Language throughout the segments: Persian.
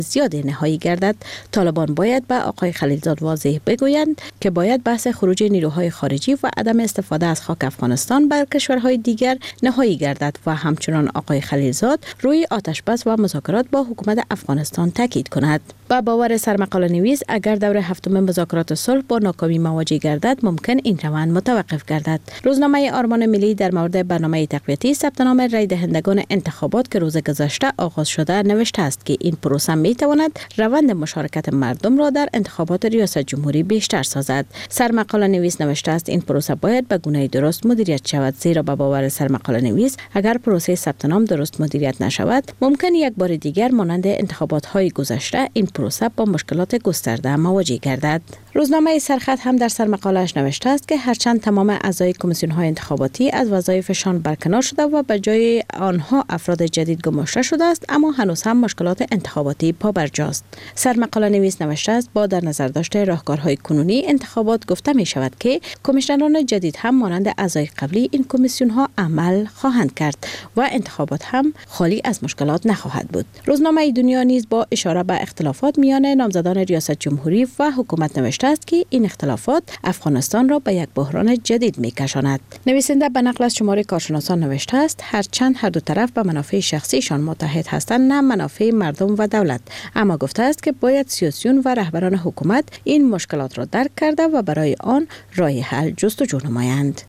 زیاد نهایی گردد، طالبان باید به آقای خلیلزاد واضح بگویند که باید بحث خروج نیروهای خارجی و عدم استفاده از خاک افغانستان بر کشورهای دیگر نهایی گردد و همچنان آقای خلیلزاد روی آتشبس و مذاکرات با حکومت افغانستان تاکید کند. با باور سرمقاله نویس اگر دور هفتم مذاکرات صلح با ناکامی مواجه گردد ممکن این روند متوقف گردد. روزنامه آرمان ملی در مورد برنامه تقویتی ثبت نام رای دهندگان انتخابات که روز گذشته آغاز شده نوشته است که این پروسه می تواند روند مشارکت مردم را در انتخابات ریاست جمهوری بیشتر سازد. سرمقاله نویس نوشته است این پروسه باید به گونه درست مدیریت شود، زیرا به باور سرمقاله نویس اگر پروسه ثبت نام درست مدیریت نشود ممکن یک بار دیگر مانند انتخابات های گذشته این پروسه با مشکلات گسترده مواجه گردد. روزنامه سرخط هم در سرمقاله‌اش نوشته است که هرچند تمام اعضای کمیسیون های انتخاباتی از وظایفشان برکنار شده و به جای آنها افراد جدید گماشته شده است، اما هنوز هم مشکلات انتخاباتی پابرجاست. سرمقاله نویس نوشته است با در نظر داشته راهکارهای کنونی انتخابات گفته می شود که کمیشنران جدید هم مانند اعضای قبلی این کمیسیون ها عمل خواهند کرد و انتخابات هم خالی از مشکلات نخواهد بود. روزنامه دنیا نیز با اشاره به اختلافات میان نامزدان ریاست جمهوری و حکومت نوشته است که این اختلافات افغانستان را به یک بحران جدید می‌کشاند. نویسنده به نقل از شمار کارشناسان نوشته است هرچند هر دو طرف به منافع شخصیشان متحد هستند نه منافع مردم و دولت، اما گفته است که باید سیاسیون و رهبران حکومت این مشکلات را درک کرده و برای آن راه حل جستجو نمایند.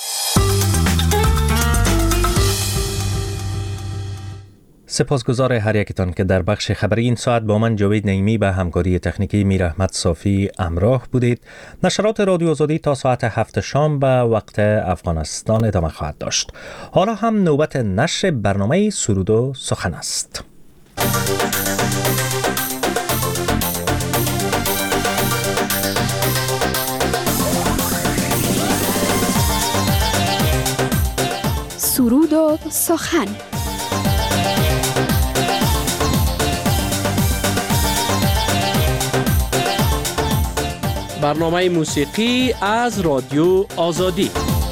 سپاسگزار هر یکتان که در بخش خبری این ساعت با من جاوید نعیمی به همکاری تکنیکی میر احمد صافی همراه بودید. نشرات رادیو آزادی تا ساعت 7 شام به وقت افغانستان ادامه خواهد داشت. حالا هم نوبت نشر برنامه سرود و سخن است. سرود و سخن. برنامه موسیقی از رادیو آزادی.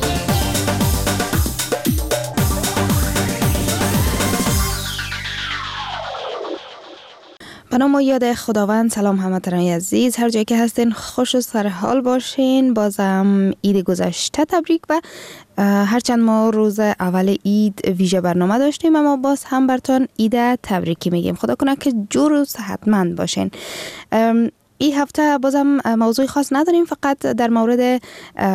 به نام و یاد خداوند. سلام هموطنان عزیز، هر جایی که هستین خوش و سر حال باشین. بازم عید گذشته تبریک. و هرچند ما روز اول عید ویژه برنامه داشتیم، اما باز هم براتون عید تبریکی میگیم. خدا کنه که جور و صحتمند باشین. این هفته بازم موضوع خاص نداریم، فقط در مورد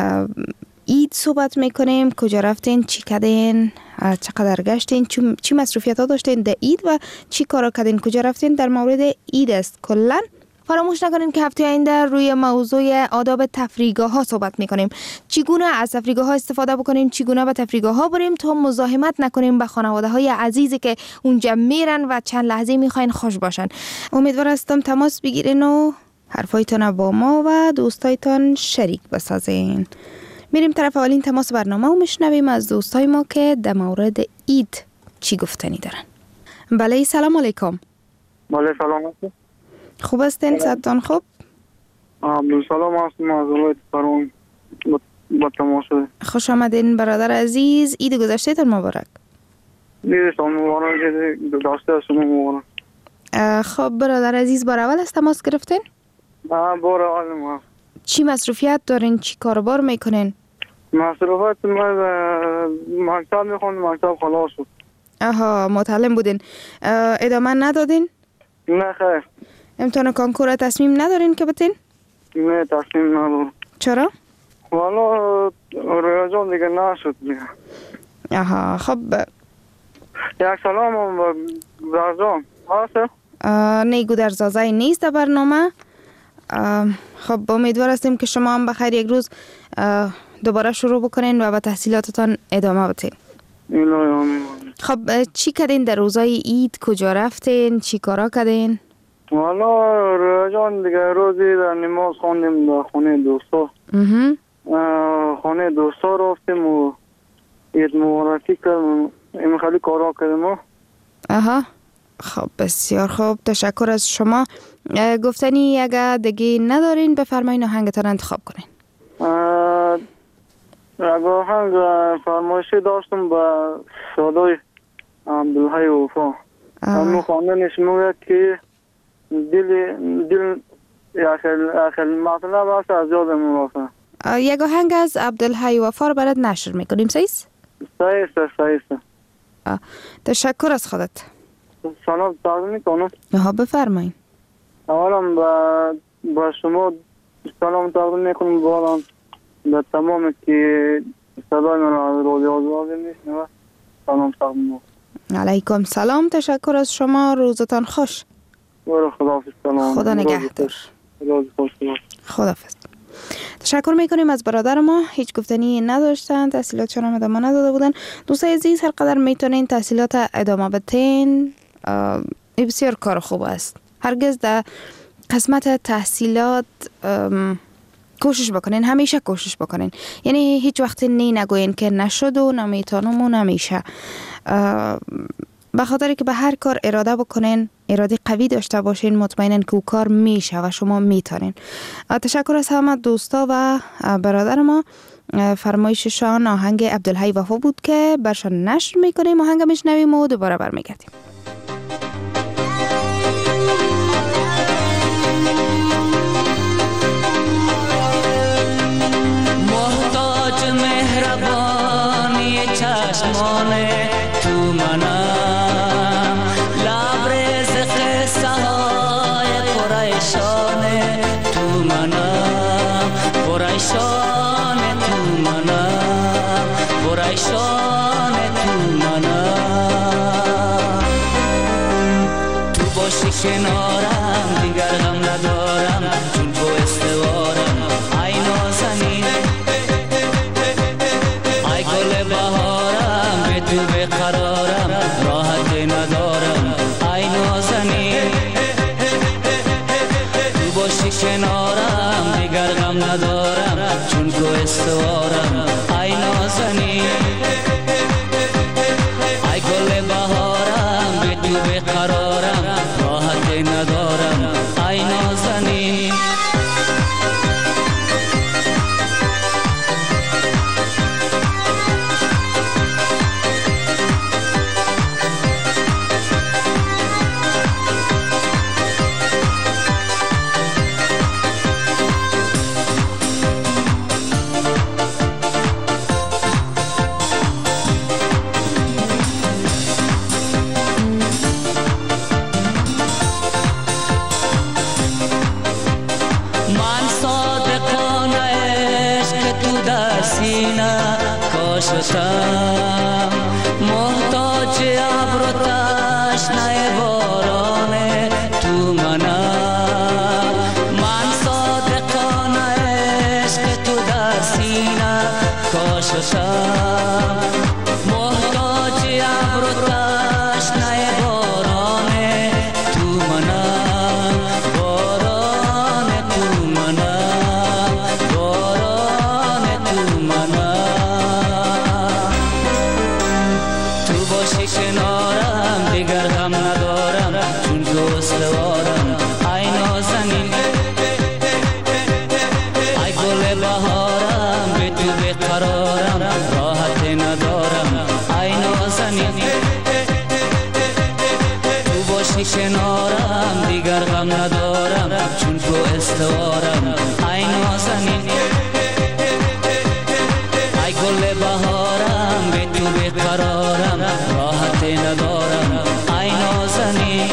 عید صحبت میکنیم. کجا رفتین، چی کردین، چقدر گشتین، چی مصروفیت ها داشتین در عید و چی کارا کردین، کجا رفتین، در مورد عید است. کلا فراموش نکنین که هفته آینده روی موضوع آداب تفریحگاه ها صحبت میکنیم. چگونه از تفریحگاه ها استفاده بکنیم، چگونه به تفریحگاه ها بریم تا مزاحمت نکنیم به خانواده های عزیزی که اونجا میرن و چند لحظه میخواین خوش باشن. امیدوار هستم تماس بگیرین و حرفایتان با ما و دوستایتان شریک بسازین. میریم طرف اولین تماس برنامه و میشنویم از دوستای ما که در مورد عید چی گفتنی دارن. بله، سلام علیکم. بله سلام. خوب هستین؟ صحتتان خوب؟ سلام هستم از ولایت فرون با تماس. خوش آمدین برادر عزیز. عید گذشته تان مبارک. عید شما مبارک. گذشته شما مبارک. خب برادر عزیز، بار اول از تماس گرفتین؟ بار اول ما. چی مصروفیت دارین؟ چی کاربار میکنین؟ مصروفیت ما مکتب میخوندم، مکتب خلاص شد. آها، معلم بودین. ادامه ندادین؟ نه خیر. امتحان کنکور تصمیم ندارین که بتین؟ نه تصمیم ندارم. چرا؟ والا ریاضیات دیگه نشد. آها، خب یک سلام هم زرزان هست؟ نه، گودرزازه نیست در برنامه. خب امیدوار هستیم که شما هم بخیر یک روز دوباره شروع بکنین و به تحصیلاتتان ادامه بدین. خب چی کردین در روزای عید؟ کجا رفتین؟ چی کارا کردین؟ والا رجان دیگه روزی در نماز خوندیم در خونه دوستا. خونه دوستا رفتیم و عید مبارکی کردیم. این خیلی کارا کردیم. آها، خب بسیار خوب، تشکر از شما. گفتنی اگه دیگه ندارین بفرمایین آهنگتان انتخاب کنین. اگه آهنگ فرمایشی داشتم با صدای عبدالحی وفا. همون خواندنش میگه که دل خیلی مطلب است از یادم رفته. یک آهنگ از عبدالحی وفا رو برات نشر میکنیم. صحیح است؟ تشکر از خودت. سلام تقدیم میکنم. بفرمایید. اولا با شما سلام تقدیم میکنم، بالا به تمام که صدای من از رادیو آزادی میشنوه سلام تقدیم میکنم. علیکم سلام، تشکر از شما، روزتان خوش. خداحافظ. سلام. خدا نگهدار. خداحافظ. تشکر میکنیم از برادر ما، هیچ گفتنی نداشتن، تحصیلاتشان هم ادامه نداده بودن. دوستای عزیز، هر قدر میتونین تحصیلات ادامه بدین، بسیار کار خوب است. هرگز در قسمت تحصیلات کوشش بکنین، همیشه کوشش بکنین، یعنی هیچ وقت نگوین که نشد و نمیتونم و نمیشه، به خاطر که به هر کار اراده بکنین، اراده قوی داشته باشین، مطمئنن که او کار میشه و شما میتونین. تشکر از همه دوستا و برادر ما. فرمایششان آهنگ عبدالحی وفا بود که برشان نشر میکنیم. آهنگ میشنویم و دوباره برمیگردیم. محتاج مهربانی چشمان تو منم، لبریز قصه های پریشان تو منم، پریشان تو منم، پریشان تو منم. تو باشی کنارم دیگر غم ندارم، چون تو استوارم ای نازنین، ای گل بهارم، به تو بقرارم، راحت ندارم ای نازنین. تو باشی کنارم دیگر غم ندارم، چون تو استوارم ای نازنین، ای گل بهارم، به تو بقرارم، راحت ندارم ای نازنین. کاشتم محتاج ابر و تشنه باران تو منم، من صادقانه عشق تو در سینه کاشتم، محتاج ابر و تشنه باران تو منم، باران تو منم، باران تو منم. کنارم دیگر غم ندارم، چون تو استوارم ای نازنین، ای گل بهارم، به تو بقرارم، راحت ندارم ای نازنین. تو باشی کنارم دیگر غم ندارم، چون تو استوارم ای نازنین، ای گل بهارم، به تو بقرارم، راحت ندارم ای نازنین.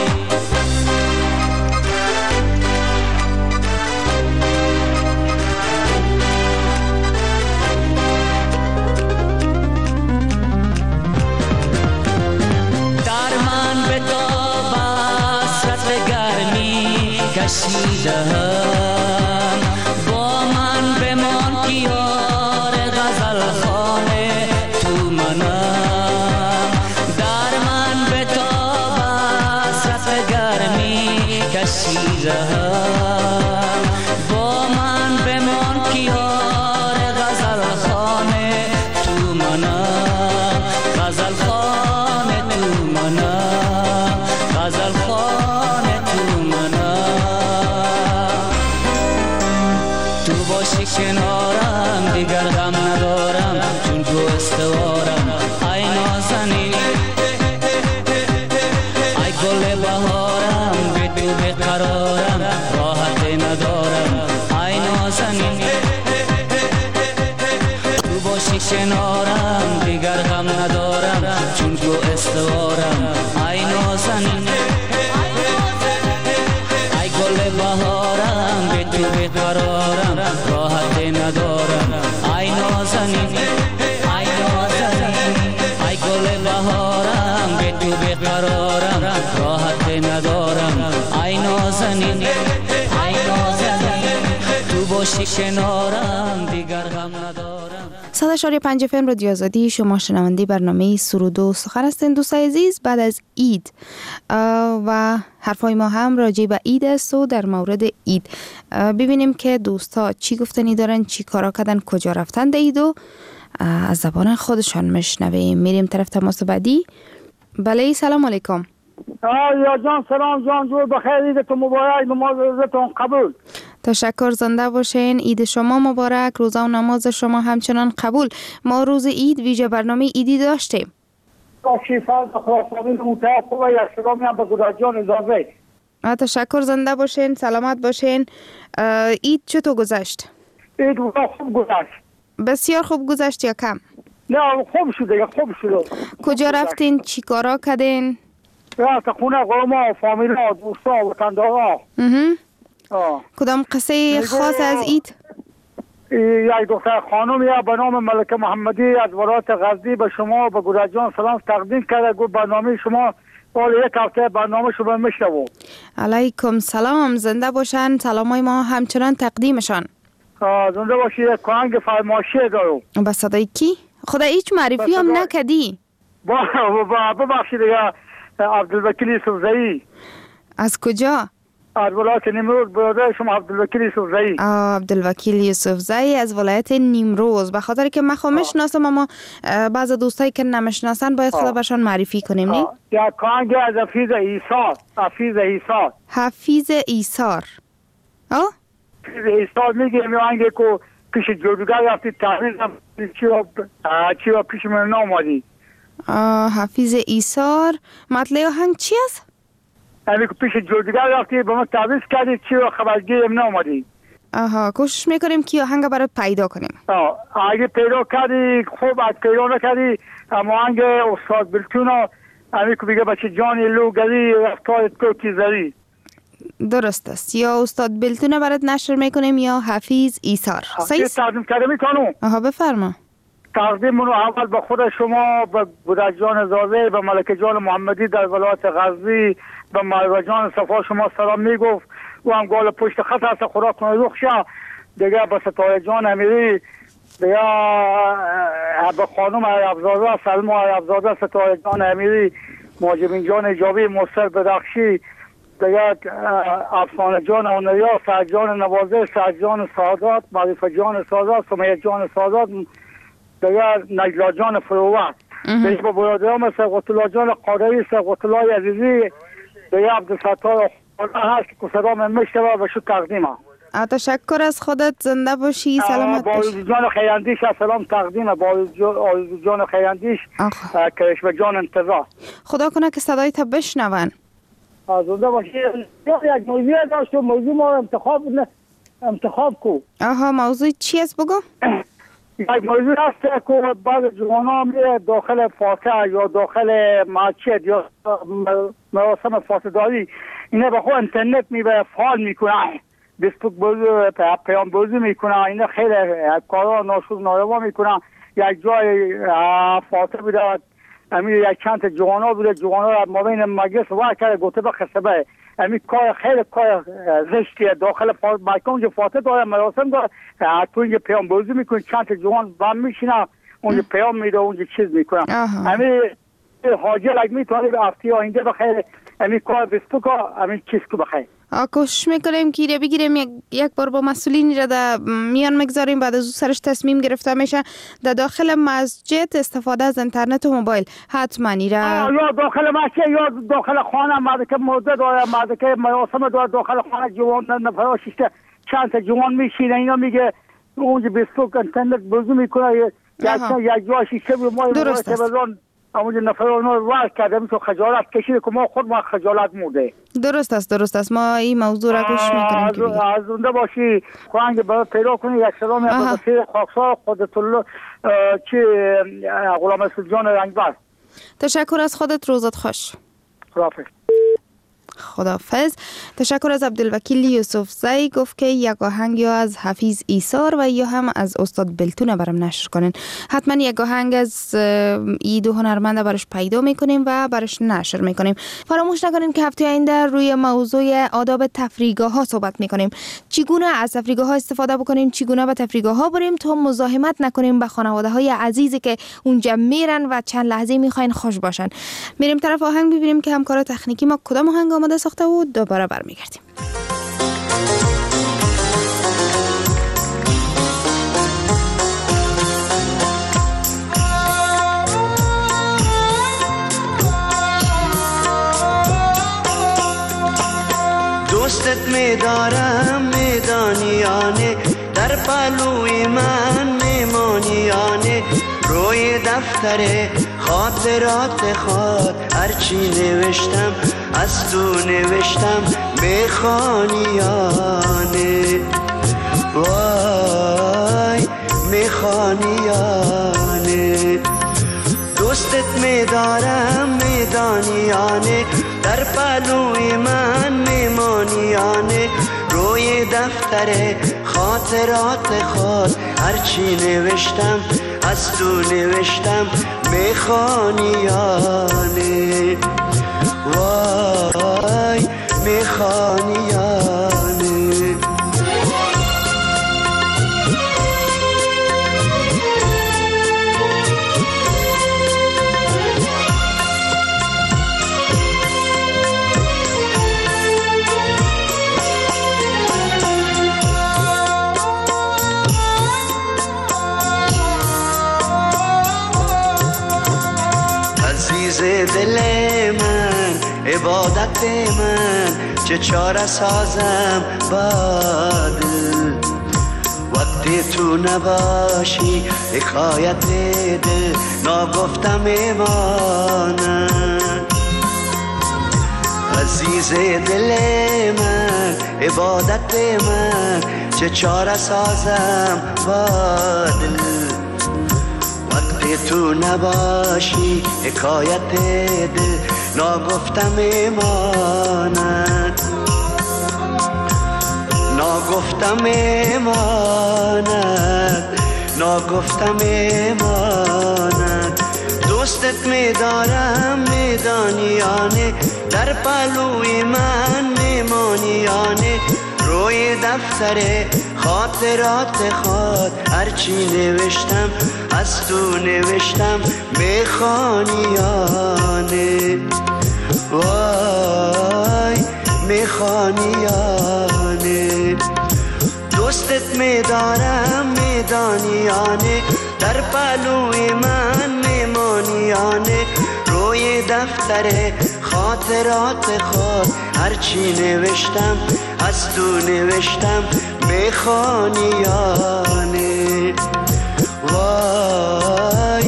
در من به تاب حسرت گرمی کشیدم، با من بمان که یار غزل خانه تو منم، در من به تاب حسرت گرمی کشیدم، با من بمان که یار غزل خانه تو منم، غزل خانه تو منم، غزل خانه تو منم. تو باشی کنارم دیگر غم ندارم، چون تو استوارم ای نازنین، ای گل بهارم، به تو بقرارم، نازنین ای نازنین تو باشی کنارم دیگر غم ندارم. 100.5 FM رادیو آزادی، شما شنونده برنامه سرود و سخن هستین. دوستای عزیز، بعد از عید و حرفای ما هم راجع به عید است و در مورد عید ببینیم که دوستا چی گفتنی دارن، چی کارا کردن، کجا رفتن در عید و از زبان خودشان میشنویم. میریم طرف تماس بعدی. بله، سلام علیکم. یا جان سلام جان، جو بخیر، عیدتون مبارک، نماز روزتون قبول. تشکر، زنده باشین. عید شما مبارک، روزه و نماز شما همچنان قبول. ما روز عید ویژه برنامه عیدی داشتیم. شیفا خواستابین متعب خوبه، یک سلامی هم به گدای جان اجازه. تشکر، زنده باشین، سلامت باشین. عید چطور گذشت؟ عید خوب گذشت. بسیار خوب گذشت یا کم؟ نه خوب شده، خوب شده. کجا رفتین؟ چی کارا کردین؟ رفت خونه قوما، فامیلا، دوستا، وطندارا. کدام قصه خاص از عید؟ یک دختر خانم یا به نام ملکه محمدی از ولایت غزنی به شما به گدای جان سلام تقدیم کرده. گفت برنامه شما حال یک هفته برنامه شما میشنوم. علیکم سلام، زنده باشن. سلامای ما همچنان تقدیمشان. زنده باشی. یک کانگ فرمایشی دارم. با صدای کی؟ خدا هیچ معرفی هم نکدی. ببخشید دیگه. عبدالوکیل یوسفزئی. از کجا؟ از ولایت نیمروز. برادر شما عبدالوکیل یوسفزئی. عبدالوکیل یوسفزئی از ولایت نیمروز. به خاطر که من میشناسم اما بعض دوستایی که نمیشناسن باید خدا برشان معرفی کنیم. نی؟ یا کانگ از حفیظ ایثار. حفیظ ایثار. حفیظ ایثار. حفیظ ایثار میگه میانگه که پیش جادوگر رفتی تحویل چی و پیش من نامادی. حفیظ ایثار. مطلع آهنگ چی است؟ یعنی که پیش جادوگر رفتی به من تعویض کردی چی و خبرگیر من نامادی. کوشش میکنیم که آهنگ برات پیدا کنیم. اگه پیدا کردی خوب، از پیدا نکردی اما آهنگ استاد بلتونا یعنی که بگه بچه جانی لوگری رفتارت کوکی زری. درست است. یا استاد بلتونه برات نشر میکنیم یا حفیظ ایثار. صحیح تقدیم کرده میتونم. بفرما. تقدیم منو اول به خود شما، به گدای جان زازه، به ملکه جان محمدی در ولایت غزنی، به ملکه جان صفا شما سلام میگفت. و هم گال پشت خط هست خدا کنه روخ شه. دیگه به ستاره جان امیری، دیگه به خانم عربزاده سلمو عربزاده، ستاره جان امیری، ماجبین جان ایجابی، مستر بدخشی، دیگه افسانه جان اونریا، سعد جان نوازه، سعد جان سعادت، معرفت جان سعادت، سمیت جان سعادت، دیگه نجلا جان فروت. دیگه با برادرام سقط الله جان قادری، سقط الله عزیزی، دیگه عبدالستار هست که صدا من میشنوه و شو تقدیمه. تشکر از خودت، زنده باشی، سلامت باشی. با جان خیراندیش سلام تقدیمه. با جان خیراندیش کرشم جان انتظار. خدا کنه که صدای تا بشنون. زنده باشی. یک موضوع داشت، موضوع ما انتخاب کو. موضوع چی است بگو؟ یک موضوع هست که بعض جوانان میره داخل فاتحه یا داخل مسجد یا مراسم فاتحه‌داری اینا به خود اینترنت میبره فعال میکنن، فیسبوک بازی، پیام بازی میکنن، اینا خیلی کارا ناشود ناروا میکنن. یک جای فاتحه بوده، همین یک چند جوانا بوده، جوانا را مابین مجلس وای کرده گفته به خسبه. همین کار خیلی کار زشتیه. داخل مکان فاتحه داره، مراسم داره، تو اینجا پیام بازی میکنه، چند جوان بم میشینن اونجا پیام میده، اونجا چیز میکنن. همین حاجی لگ میتونه به افتی آینده بخیر همین کار فیسبوک همین چیز کو بخیر. کوشش میکنیم که ایره بگیریم، یک بار با مسئولین را در میان مگذاریم، بعد از او سرش تصمیم گرفته میشه در داخل مسجد استفاده از اینترنت و موبایل حتما ایره یا داخل مسجد یا داخل خانه مرد که مرده داره، مرد که مراسم داره، داخل خانه جوان نفر شیشته چند تا جوان میشینه، اینا میگه اونجا فیسبوک اینترنت بازی میکنه، یک جا شیشه بود ما تلویزیون اونجا نفر اونو وارد کردم تو خجالت کشید که ما خود ما خجالت مرده. درست است ما این موضوع را گوش میکنیم که بگیم. از اونده باشی خوانگ برای پیدا کنی. یک سلام یا بسیر خاکسار خودت الله چی غلام اسد جان رنگبر. تشکر از خودت، روزت خوش. خداحافظ. خداحافظ. تشکر از عبدالوکیل یوسف زی. گفت که یک آهنگ یا از حفیظ ایثار و یا هم از استاد بلتون برام نشر کنین. حتما یک آهنگ از این دو هنرمند برش پیدا میکنیم و برش نشر میکنیم. فراموش نکنیم که هفته آینده روی موضوع آداب تفریحگاه ها صحبت میکنیم. چگونه از تفریحگاه ها استفاده بکنیم، چگونه به تفریحگاه ها بریم تا مزاحمت نکنیم به خانواده های عزیزی که اونجا میرن و چند لحظه میخواین خوش باشن. میریم طرف آهنگ ببینیم که همکار تکنیکی ما کدام آهنگ آماده ساخته و دوباره برمیگردیم. دوستت میدارم میدانیانه، در پلوی من میمانیانه، روی دفتر خاطرات خود هرچی نوشتم از تو نوشتم میخوانیانه، وای میخوانیانه. دوستت میدارم میدانیانه، در پلوی من میمانیانه، روی دفتر خاطرات خود هرچی نوشتم از تو نوشتم میخوانیانه، وای میخوانیانه. دل من عبادت من چه چاره سازم با دل، وقتی تو نباشی حکایت دل ناگفتم میمانم. عزیز دل من عبادت من چه چاره سازم با دل، تو نباشی حکایت دل ناگفتم میماند، ناگفتم میماند، ناگفتم میماند. دوستت میدارم میدانیانه، در پلوی من میمانیانه، روی دفتر خاطرات خود هرچی نوشتم از تو نوشتم میخوانیانه، وای میخوانیانه. دوستت میدارم میدانیانه، در پلوی من میمانیانه، روی دفتر خاطرات خود هرچی نوشتم از تو نوشتم میخوانیانه، وای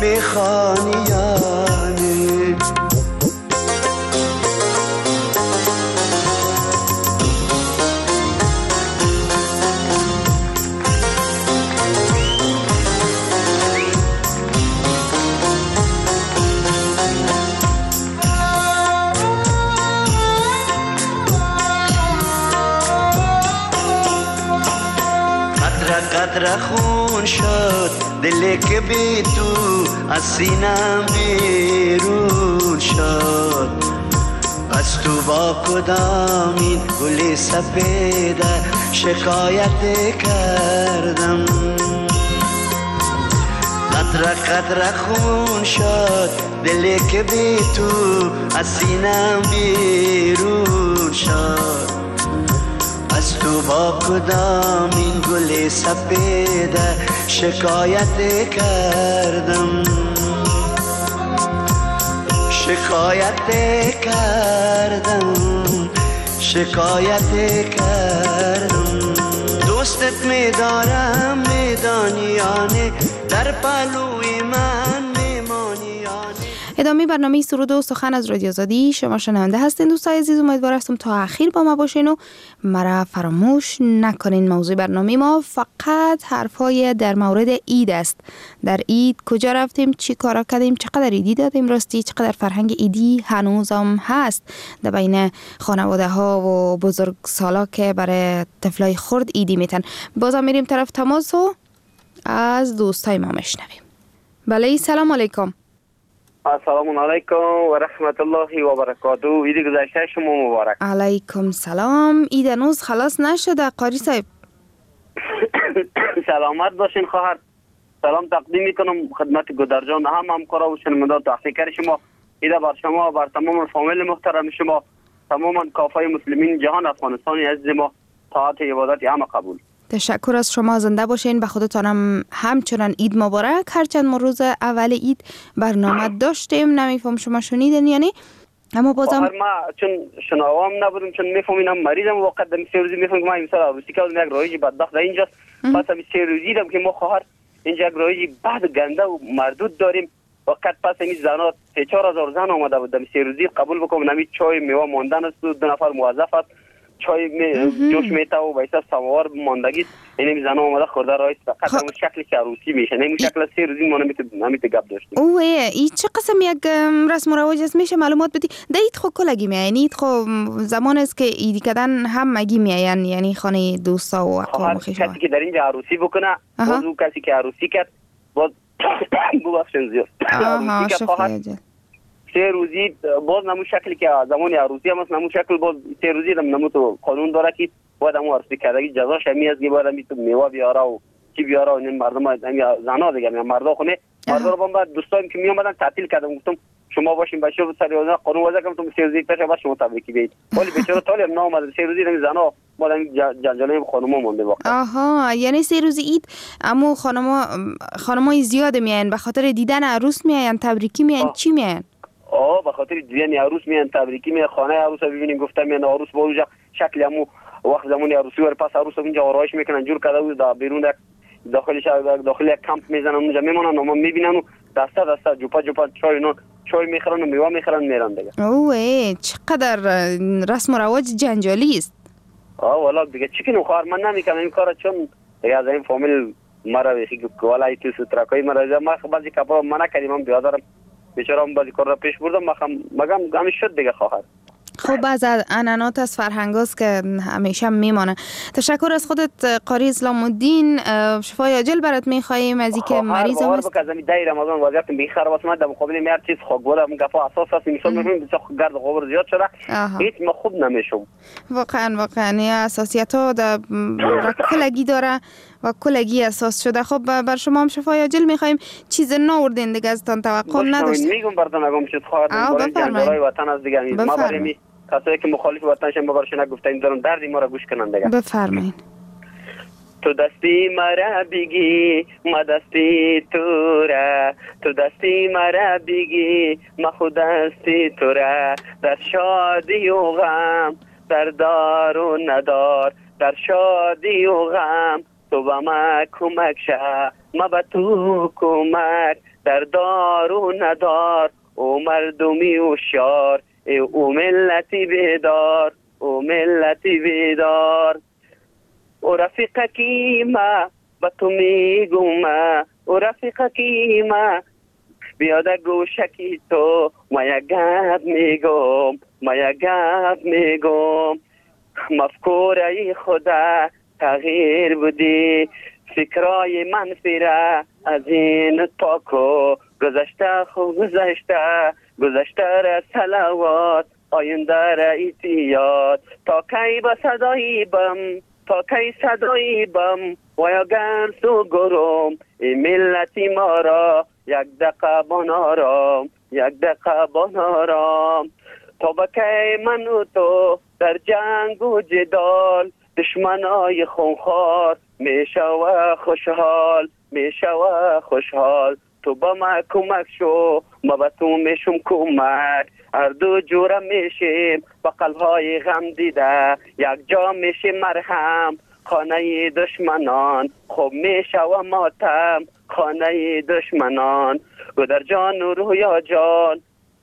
میخوانیانه. قطره خون شد دلی که بی تو از سینم بیرون شد، از تو با کدام این گلی سپیده شکایت کردم. قطره قطره خون شد دلی که بی تو از سینم بیرون شد، از تو با کدام این گل سپیده شکایت کردم، شکایت کردم، شکایت کردم. دوستت میدارم میدانیانه، در پلوی من میمانیانه. ادامه برنامه سرود و سخن از رادیو آزادی شما شنونده هستین. دوستای عزیز، امیدوار هستم تا آخر با ما باشین و مرا فراموش نکنین. موضوع برنامه ما فقط حرفای در مورد عید است. در عید کجا رفتیم، چی کارا کردیم، چقدر عیدی دادیم، راستی چقدر فرهنگ عیدی هنوزم هست در بین خانواده ها و بزرگ سالا که برای طفلای خرد عیدی میتن. بازم میریم طرف تماس و از دوستای ما میشنویم. بله، سلام علیکم. السلام علیکم و رحمت الله و برکاته. عید گذشته شما مبارک. علیکم سلام. عید هنوز خلاص نشده قاری صاحب. سلامت باشین خواهر. سلام تقدیم میکنم خدمت گودرجان، همکارا و شنوندگان تحقیقی شما. عید بر شما، بر تمام فامیل محترم شما، تمام کافه مسلمین جهان افغانستان عزیز ما. طاعت عبادت همه قبول. تشکر از شما. زنده باشین. به خودتانم همچنان عید مبارک. هرچند ما روز اول عید برنامه داشتیم، نمیفهم شما شنیدین یعنی، اما بازم ما چون شنوام نبودم، چون میفهمینم مریضم وقت دم 3 روزی میفهمم که ما امسال عروسی کردم، یک رایج بدبخت اینجاست. پس هم 3 روزی دیدم که ما خواهر اینجا یک رایج بعد گنده و مردود داریم. وقت پس این زنا 3-4 زن آمده بود، دم 3 روزی قبول بکنم نمی چای میوه ماندن است، 2 نفر موظف است چای جوش میته و وایسا سماور ماندگی این زنا اومده خورده رایس فقط همون شکلی که عروسی میشه، نمی شکل 3 روزی ما نمیته گپ داشتیم. اوه این چه قسم یک رسم و رواج است؟ میشه معلومات بدی؟ دید خو کلگی میاین؟ عید خو زمان است که عیدی کردن هم مگی میاین، یعنی خانه دوستا و اقوام خویش. کسی که در اینجا عروسی بکنه باز او کسی که عروسی کرد باز ببخشید زیاد عروسی کرد خواهد 3 روزی باز نمو شکلی که زمان عروسی هم است، نمو شکل باز 3 روزی نمو تو قانون داره که باید همو عروسی کردگی جزاش همی است که باید همی تو میوه بیاره و چی بیاره و این مردم همی زنا دیگه مردا خونه مردا رو بعد دوستان که می اومدن تعطیل کردم گفتم شما باشین بچه سریعا قانون وضع کردم تو 3 روزی پیش باش شما تبریکی بید، ولی بیچاره طالب نامد 3 روزی نمی زنا باید همی جنجالی خانوما مونده واقعا. آها، یعنی 3 روز عید اما خانمای زیاد میاین به خاطر دیدن عروس میاین، تبریکی میاین، چی میاین؟ به خاطر دیدن عروس میان، تبریکی میان، خانه عروس رو ببینیم. گفتم میان عروس با اونجا شکلی همو وقت زمان عروسی ور پس عروس اونجا آرایش میکنن جور کرده بود، بیرون داخل یک کمپ میزنن اونجا میمونن و ما میبینن و دسته جوپا چای میخرن و میوه میخرن میرن دیگه. اوه چقدر رسم و رواج جنجالی است. والا دیگه چی کنم خواهر، من نمیکنم این کارو چون دیگه از این فامیل مرا بخی والا تو سترکای مرا ما بعضی کپا من نکردیم، من بیادرم بیچاره‌ام بعضی کار را پیش بردم مگم همین شد دیگه خواهر. خب بعض از عنعنات از فرهنگاست که همیشه میمانه. تشکر از خودت قاری اسلام الدین. شفای عاجل برات میخوایم از اینکه مریضم است. خب از دای رمضان وضعیت بخیر واسه من در مقابل هر چیز خوب بودم گفا اساس است مثلا میبینیم گرد غبار زیاد شده هیچ ما خوب نمیشم. واقعا اساسیت‌ها در کلگی داره و کلگی اساس شده. خب بر شما هم شفای عاجل میخوایم. چیز نوردین دیگه ازتان توقع نداشت. میگم براتون نگم چیز خواهد برای جنجالای وطن از دیگه ما برای کسایی که مخالف وطنشون بابرشون نگفتن دارن دردی ما را گوش کنن دیگه. بفرمایید. تو دستی مرا بگی ما دستی تو را، تو دستی مرا بگی ما خود دستی تو را، در شادی و غم در دار و ندار، در شادی و غم تو با ما کمک شه ما با تو کمک، در دار و ندار او مردمی و شار او ملتی بیدار، او ملتی بیدار. او رفیقه کی ما با تو میگم، او رفیقه کی ما بیاده گوشکی تو ما یک گپ میگم، ما یک گپ میگم. مفکوره خدا تغییر بودی، فکرای منفی را از این پاکو، گذشته خوب گذشته را صلوات، آینده را ایتیاد. تا کی با صدایی بم، تا کی صدایی بم و یا گرس و گرم ای ملتی ما را یک دقیقه بانارام، یک دقیقه بانارام. تا با کی من و تو در جنگ و جدال، دشمنای خونخوار میشوه خوشحال، میشوه خوشحال. تو با ما کمک شو ما با تو میشم کمک، هر دو جوره میشیم با قلبهای غم دیده، یک جا میشیم مرهم خانه دشمنان، خوب میشوه ماتم خانه دشمنان. گودر جان و رویا جان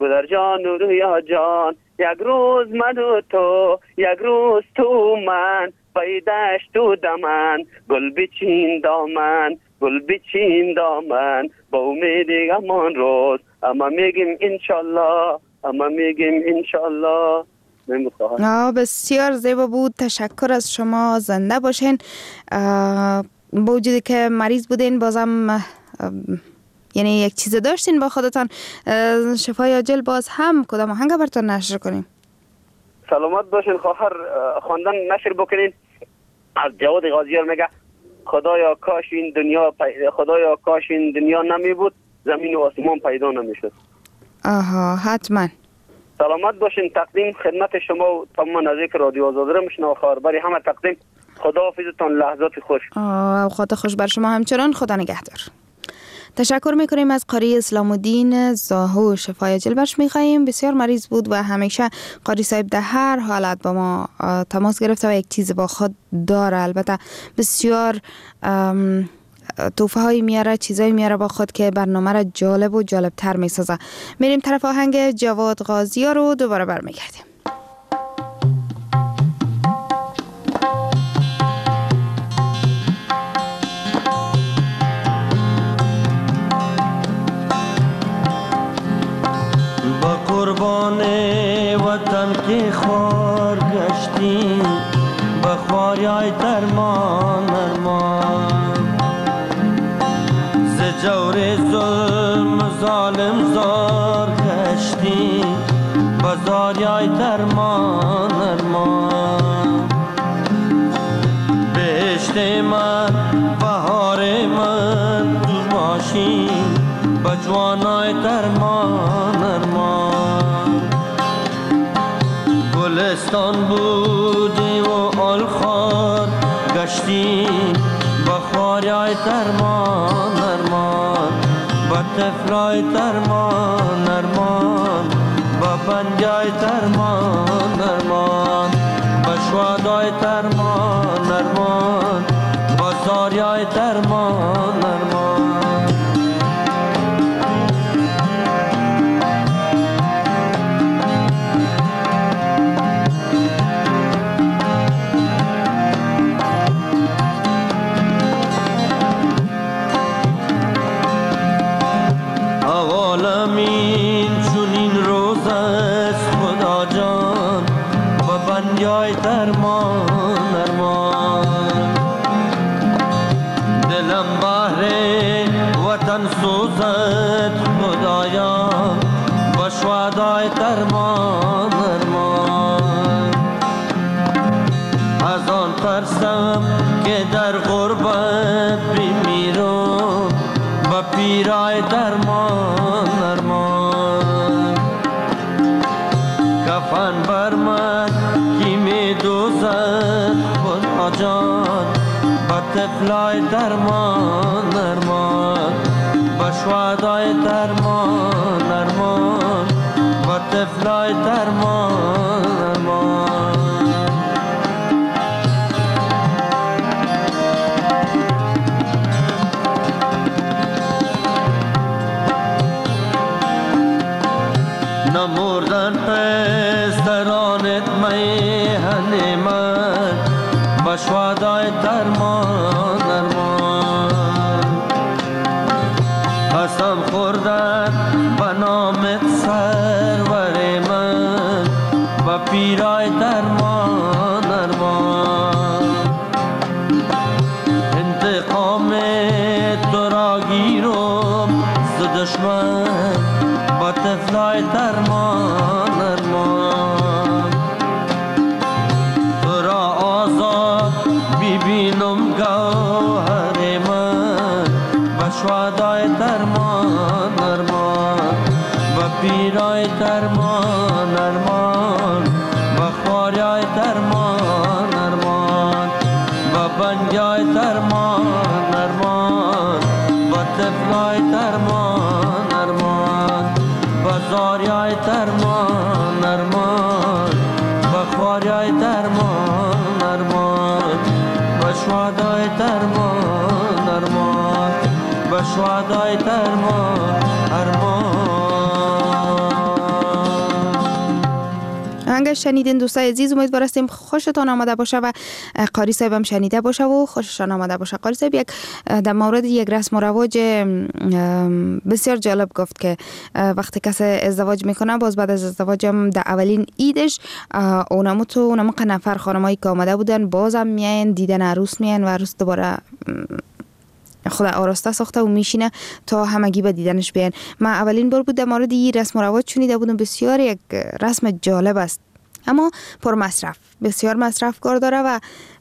گذر جان و رویا جان. یک روز من و تو، یک روز تو من، پیداش تو دمن، گل بچین دامن، گل بچین دامن، با امید همان روز. اما میگیم انشالله، اما میگیم انشالله. بسیار زیبا بود. تشکر از شما. زنده باشین. با وجودی که مریض بودین بازم یعنی یک چیز داشتین با خودتان، شفای عاجل باز هم کدام آهنگ براتون نشر کنیم؟ سلامت باشین خواهر. خواندن نشر بکنین. از جواد غازیار میگه خدایا کاش این دنیا خدایا کاش این دنیا نمی بود، زمین و آسمان پیدا نمیشد. آها حتما. سلامت باشین. تقدیم خدمت شما و تمام نزدیک رادیو آزادی را میشنوم خواهر. برای همه تقدیم. خداحافظتان. لحظات خوش. اوقات خوش بر شما همچنان. خدا نگهدار. تشکر میکنیم از قاری اسلام الدین زاهو. شفای عاجل برش میخواییم. بسیار مریض بود و همیشه قاری صاحب در هر حالت با ما تماس گرفته و یک چیز با خود داره. البته بسیار توفه های میاره، چیزایی میاره با خود که برنامه را جالب و جالب تر میسازه. میریم طرف آهنگ جواد غازیار رو دوباره برمیگردیم. قربان وطن که خوار گشتی، بخواری درمان ارمان، ز جور ظلم ظالم زار گشتی، بزاری درمان ارمان. بهشت من بهار من تو باشی، بجوانای درمان ارمان. گلستان بودی و آلخار گشتی، بخواری درمان ارمان. با طفلای درمان ارمان، با بنجای درمان ارمان، با شوادای درمان ارمان، با زاریای درمان ارمان. جای درمان ارمان. دلم بهر وطن سوزد خدایا، با شهدای درمان ارمان. از آن ترسم که در غربت بمیرم، با پیرای درمان ارمان. کفن بر من دوزد خدا جان، با طفلای درمان ارمان، با شهدای درمان ارمان، با طفلای درمان ارمان. نمردن پسترانت میهن من، با شهدای درمان ارمان. قسم خوردن به نامت سرور من، با پیرای درمان ارمان. انتقام تو را گیرم ز دشمن، با طفلای درمان ارمان. تو را آزاد ببینم گوهر من، با شهدای درمان ارمان، با پیرای درمان ارمان، با خواریای درمان ارمان، با بنجای درمان ارمان، با طفلای درمان ارمان، با زاریای درمان ارمان، با خواریای درمان ارمان، با شهدای درمان ارمان، با شهدای درمان ارمان. که شنیدین دوستای عزیز، امیدوار هستیم خوشتان آمده باشه و قاری صاحب هم شنیده باشه و خوششان آمده باشه. قاری صاحب در مورد یک رسم و رواج بسیار جالب گفت که وقتی کسی ازدواج میکنه باز بعد از ازدواج هم در اولین عیدش اونم نفر خانمایی که آمده بودن بازم میاین دیدن عروس میاین و عروس دوباره خدا آراسته ساخته و میشینه تا همگی به دیدنش بیان. من اولین بار بود در مورد این رسم و رواج شنیده بودم. بسیار یک رسم جالب است اما پر مصرف، بسیار مصرف کار داره و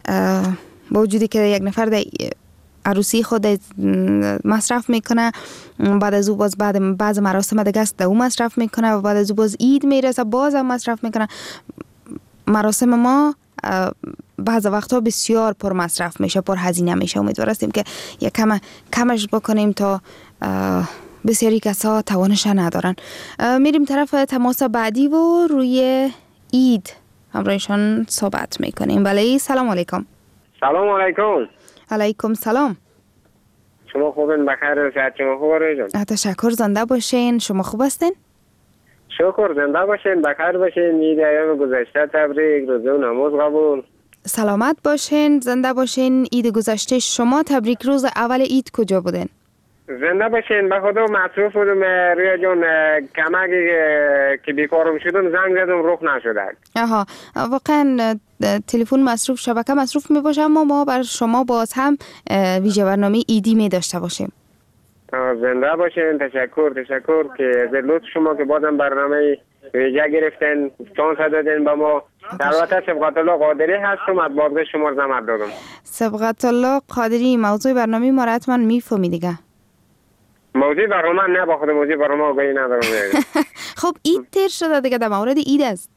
با وجودی که یک نفر در عروسی خود مصرف میکنه، بعد از او باز بعض مراسم دیگه است او مصرف میکنه و بعد از او باز عید میرسه باز هم مصرف میکنه. مراسم ما بعض وقتا بسیار پر مصرف میشه، پر هزینه میشه. امیدوار هستیم که یک کمش بکنیم تا بسیاری کسا توانش ندارن. میریم طرف تماس بعدی و روی عید همراهشان صحبت میکنیم. بله، سلام علیکم. سلام علیکم. علیکم سلام. شما خوبین؟ بخیر؟ صحت شما خوبه جان؟ تشکر، زنده باشین. شما خوب هستین؟ شکر، زنده باشین، بخیر باشین. عید ایام گذشته تبریک، روزه و نماز قبول. سلامت باشین، زنده باشین. عید گذشته شما تبریک. روز اول عید کجا بودین؟ زنده باشین. به خدا مصروف بودم رویا جان، کمکی که بیکارم شدم زنگ زدم رخ نشده. آها، واقعا تلفن مصروف، شبکه مصروف می باشه، اما ما بر شما باز هم ویژه برنامه عیدی می داشته باشیم. زنده باشین. تشکر که از لطف شما که بازم برنامه ویژه گرفتن، چانس دادین به ما. البته سبقت الله قادری هستم، از بازگاه شما زحمت دادم. سبقت الله قادری، موضوع برنامه ما را حتما میفهمی دیگه. موضوع برنامه نه، با خود موضوع برنامه آگاهی ندارم. خب عید تیر شده دیگه، در مورد عید است.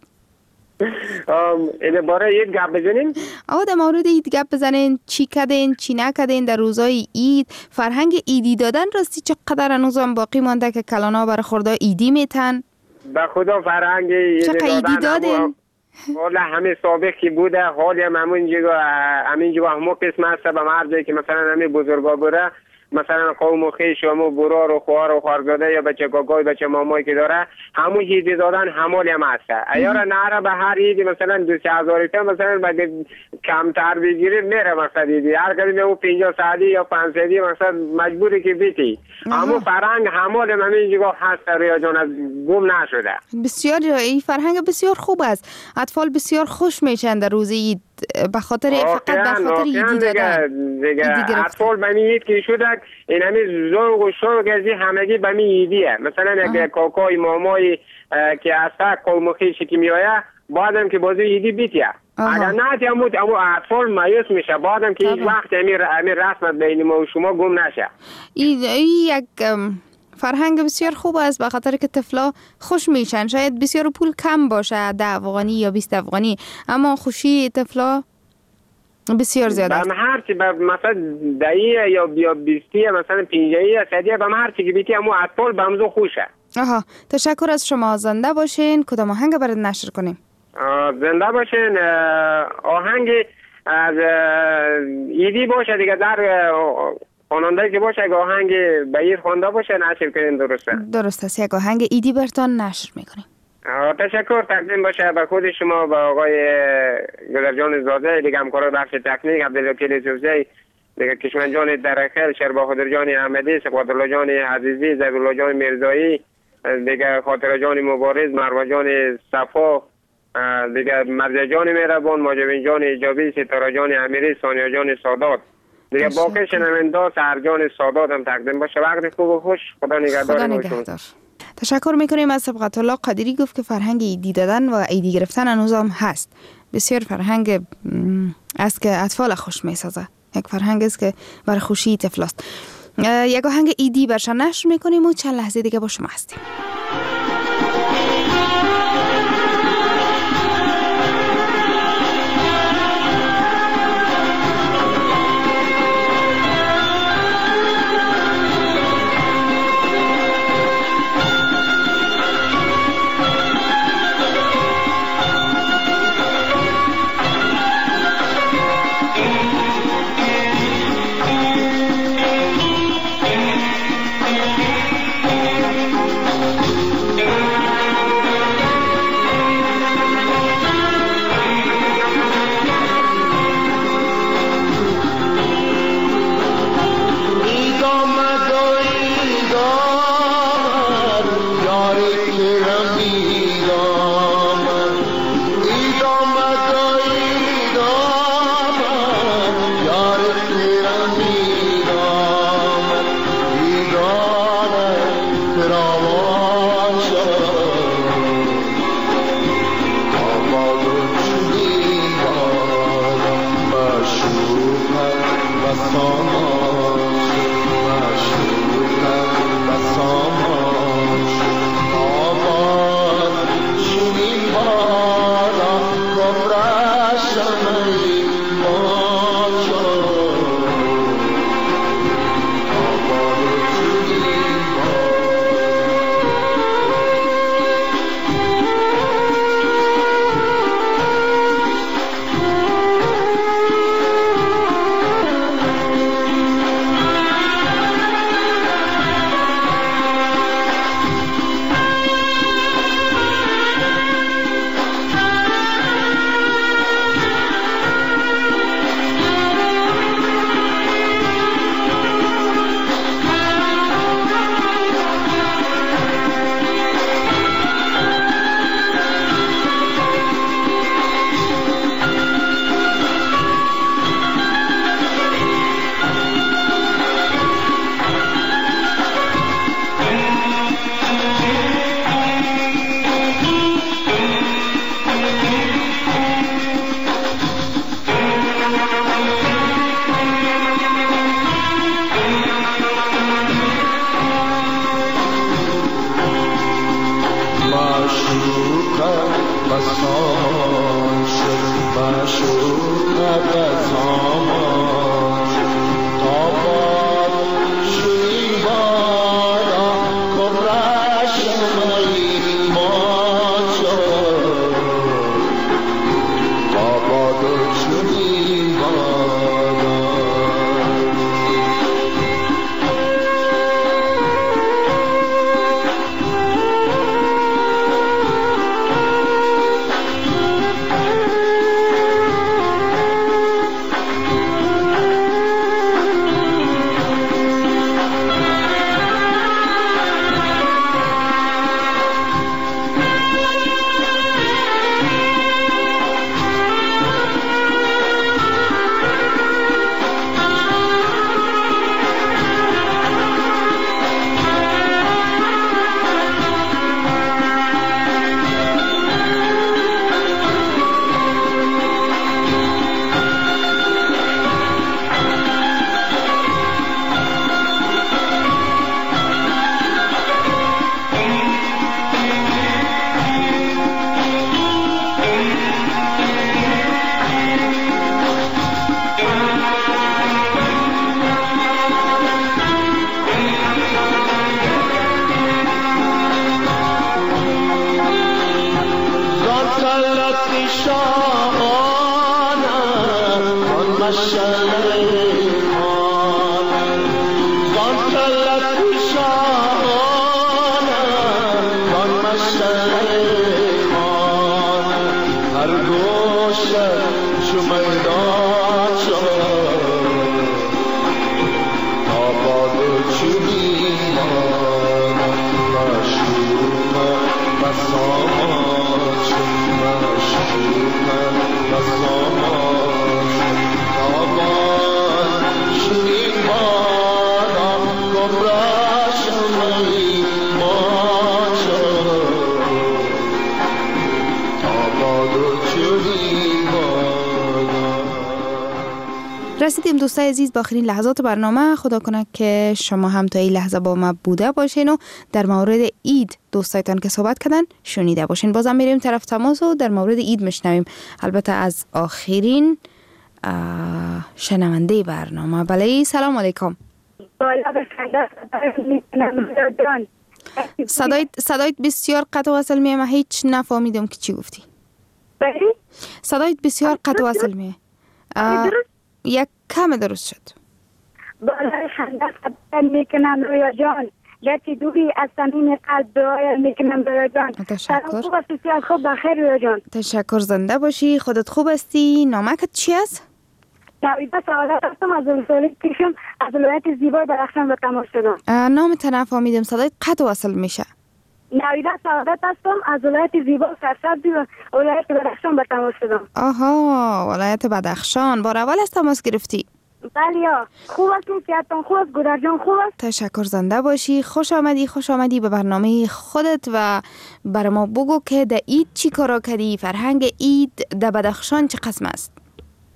این باره عید گپ بزنین؟ در مورد عید گپ بزنین. چی کردین، چی نکردین در روزای عید؟ فرهنگ عیدی دادن راستی چقدر هنوز هم باقی مانده که کلانا برخورده عیدی میتن؟ به خدا فرهنگ عیدی دادن حالا همه سابق کی بوده، حالی هم همینجا همون قسم هسته به مرزی که مثلا همه بزرگا بوده، مثلا قوم و خیش و برار و خوار و خوارزاده یا بچه گاگای بچه مامایی که داره همون عیدی دادن همالی هم هسته. ایارا نهره به هر عیدی مثلا 2,000 تا مثلا بگه کمتر بگیری میره مثلا عیدی هر کدوم او 50 ساعتی یا 5 ساعتی مثلا مجبوری که بیتی. همون فرهنگ همالی هم اینجا هسته رویا جان، از گم نشده. بسیار این فرهنگ بسیار خوب است. اطفال بسیار خوش میشن در روز عید به خاطر فقط به خاطر عیدی دادن. دیگه اطفال به عید که شده این همه ذوق و شوق از همگی به عیدیه. مثلا یک کاکای مامای که اصلا قوم خویشی که میایه بعدم که بازی عیدی بیتیه. اگر نه تیموت اما اطفال مایوس میشه بعدم که هیچ وقت همین رسمت بین ما و شما گم نشه. این یک فرهنگ بسیار خوب است به خاطر که طفلا خوش میشن. شاید بسیار پول کم باشه، 10 افغانی یا 20 افغانی، اما خوشی طفلا بسیار زیاده است. هر چی مثلا 10 یا 20 مثلا 50 صدیه به هر چی که بیتی اما اطفال بمزو خوشه. تشکر از شما. زنده باشین. کدام آهنگ برات نشر کنیم؟ زنده باشین. آهنگ از ایدی باشه دیگه، در خواننده که باشه که آهنگ بیر خوانده باشه نشر کنین. درست است. یک آهنگ ایدی برتان نشر میکنیم. تشکر تقدیم باشه به خود شما، به آقای گذرجان زاده دیگه، همکار بخش تکنیک عبدالوکیل سوزی دیگه، کشمن جان درخل، شرباخدر جان احمدی، سبقت الله جان عزیزی، زبیر الله جان میرزایی دیگه، خاطر جان مبارز، مروه جان صفا دیگه، مرزا جان مهربان، ماجبین جان ایجابی، ستاره جان امیری، ثانیه جان سادات دیگه، باقی شنونده سهر جان سادات هم تقدیم باشه. وقت خوب و خوش. خدا نگهدار. تشکر میکنیم از سبقت الله قادری. گفت که فرهنگ عیدی دادن و عیدی گرفتن هنوز هم هست. بسیار فرهنگ است که اطفال خوش میسازه. یک فرهنگ است که برای خوشی طفلاست. یک آهنگ عیدی برشان نشر میکنیم و چند لحظه دیگه با شما هستیم. رسیدیم دوستای عزیز با آخرین لحظات برنامه. خدا کنه که شما هم تا این لحظه با ما بوده باشین و در مورد عید دوستایتان که صحبت کردن شنیده باشین. بازم میریم طرف تماس و در مورد عید میشنویم، البته از آخرین شنونده برنامه. بله، سلام علیکم. صدایت بسیار قطع و وصل میه، من هیچ نفهمیدم که چی گفتی. صدایت بسیار قطع و وصل میه. یک کم درست شد. بالای خنده خبر میکنم رویا جان، گرچه دوری از صمیم قلب دعای میکنم رویا جان. تشکر. خوب است، بسیار خوب، بخیر رویا جان. تشکر، زنده باشی. خودت خوب هستی؟ نامکت چی است؟ نویده سعادت هستم، از رسولی پیشم از ولایت زیبای بدخشان به تماس شدم. نامت نفهمیدم، صدایت قطع وصل میشه. نویده سعادت هستم، از ولایت زیبا سرسبزی و ولایت بدخشان به تماس شدم. آها، ولایت بدخشان. بار اول از تماس گرفتی؟ بله، خوب هستیم، صحتتان خوب است، گودر جان خوب است. تشکر، زنده باشی. خوش آمدی به برنامه خودت و برای ما بگو که در عید چی کارا کردی؟ فرهنگ عید در بدخشان چه قسم است؟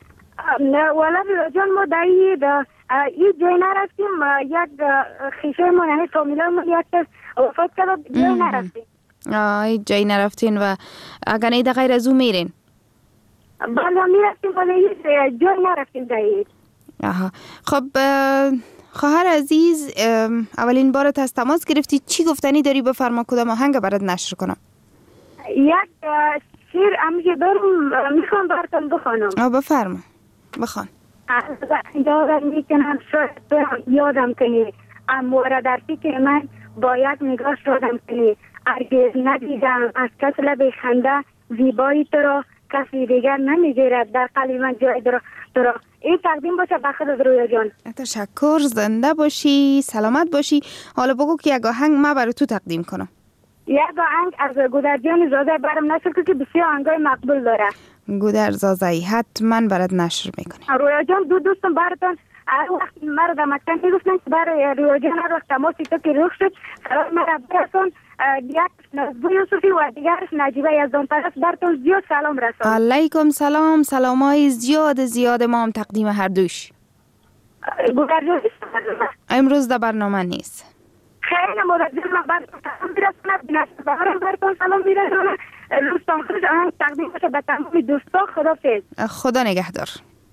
نه ولی جان ما در این جای نرفتیم. یک خیشه ما یعنی فامیلا ما یک کس وفات کرد جای نرفتیم. این جای نرفتین و اگر ایده غیر از او میرین؟ بله میرفتیم ولی جای نرفتیم در این. خب خواهر عزیز، اولین بارت از تماس گرفتی، چی گفتنی داری؟ بفرما کدام آهنگ برات نشر کنم. یک شیر امیشه دارم میخوام براتون بخوانم. بفرما بخوان. یادم میکنم شاید یادم کنی امواره در فکر من با یک نگاه شدم کنی. هرگز ندیدم از کس لب خنده زیبایی تو را کسی دیگر نمیگیرد در قلب من جای تو را. این تقدیم باشه به خودت رویا جان. تشکر، زنده باشی، سلامت باشی. حالا بگو که یک آهنگ ما برای تو تقدیم کنم. یک آهنگ از گودرجان زاده برام نشر که بسیار آهنگای مقبول داره. گودر زازایی حتما برات نشر میکنه. رویا جان دو دوستم براتون هر وقت مرا در مکتب میگفتن که برای رویا جان هر وقت تماسی تو که رخ شد سلام مرا براتون یک نزبو یوسفی و دیگرش نجیبه یزدان پرست براتون زیاد سلام رسان. علیکم سلام، سلامای زیاد ما هم تقدیم هر دوش. گودر جان امروز در برنامه نیست. خیلی مدرجان من براتون سلام میرسونم. بینست بهارم براتون سلام میرسونم. روستان خودش آهنگ تقدیم باشه به تمام دوستا. خدافظ. خدا نگهدار.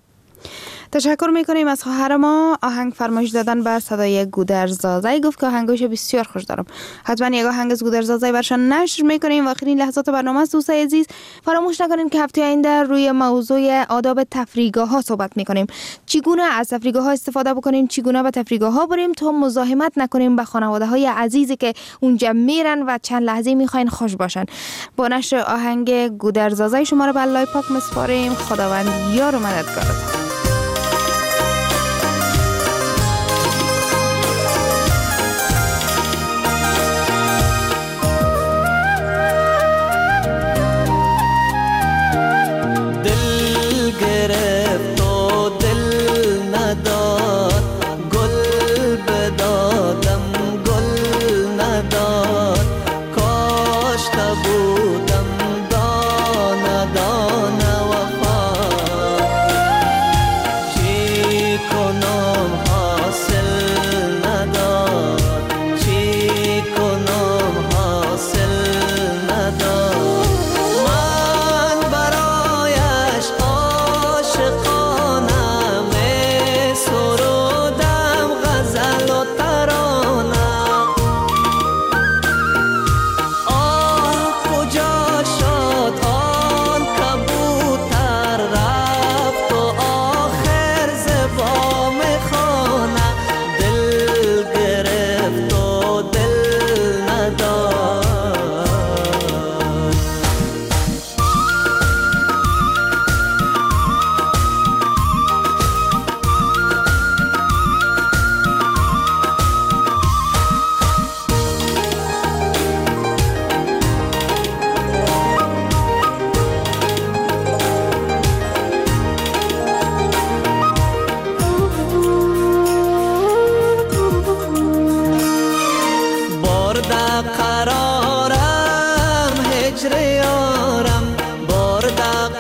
تشکر میکنیم از خواهر ما. آهنگ فرمایش دادن به صدای گودرزازی، گفت که آهنگش بسیار خوش دارم. حتما یک آهنگ از گودرزازی برشان نشر میکنیم. و آخرین لحظات برنامه است دوستای عزیز. فراموش نکنین که هفته آینده روی موضوع آداب تفریحگاه ها صحبت میکنیم. چگونه از تفریحگاه ها استفاده بکنیم، چگونه به تفریحگاه ها بریم تا مزاحمت نکنیم به خانواده های عزیزی که اونجا میرن و چند لحظه میخواین خوش باشن. با نشر آهنگ گودرزازی شما رو به الله پاک مسپاریم. خداوند یار و مددگارتون.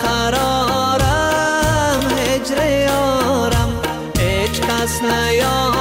قرارم هجر یارم هیچ کس نیارم